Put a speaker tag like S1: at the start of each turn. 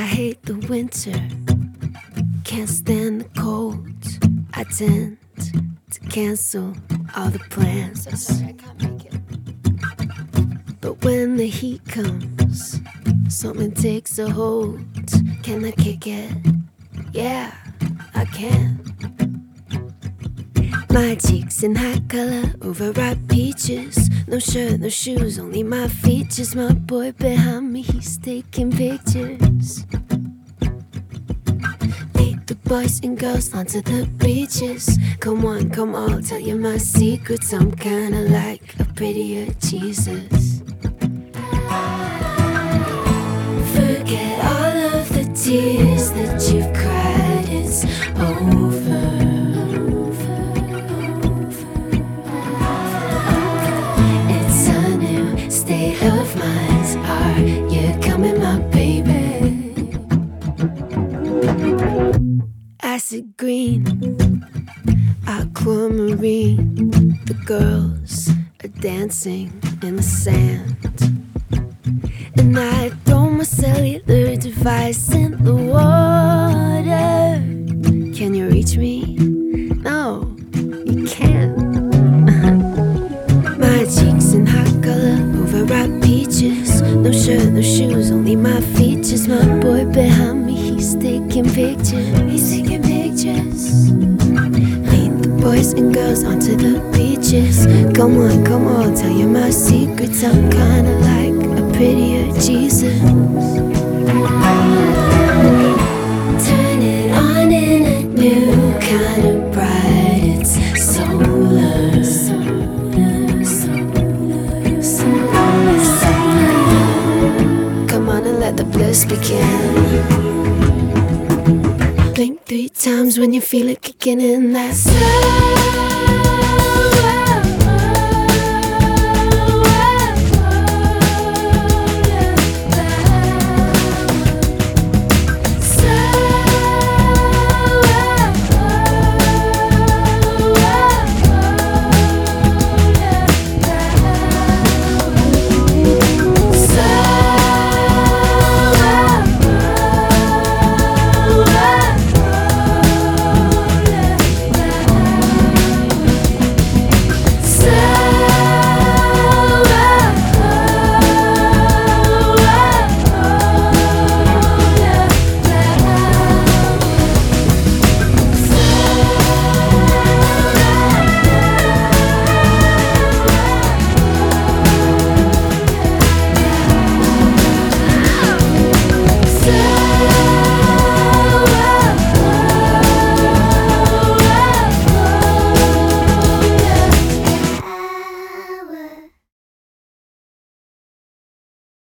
S1: hate the winter, can't stand the cold. I tend to cancel all the plans.
S2: So sorry, I can't make it.
S1: But when the heat comes, something takes a hold. Can I kick it? Yeah, I can. My cheeks in high color, overripe peaches. No shirt, no shoes, only my features. My boy behind me, he's taking pictures. Lead the boys and girls onto the beaches. Come on, come on, tell you my secrets. I'm kinda like a prettier Jesus. Forget all of the tears that you've cried, it's over. It's a new state of mind. Are you coming, my baby? Acid green, aquamarine. The girls are dancing in the sand, and I throw my cellular device in the water. Can you reach me? No, you can't. My cheeks in hot color, overripe peaches. No shirt, no shoes, only my features. My boy behind me, he's taking pictures. He's taking pictures. Lead the boys and girls onto the beaches. Come on, tell you my secrets. I'm kinda like a prettier Jesus. Turn it on in a new kind of bright. It's solar. Come on and let the bliss begin. Blink 3 times when you feel it kicking in. That slow. Slow.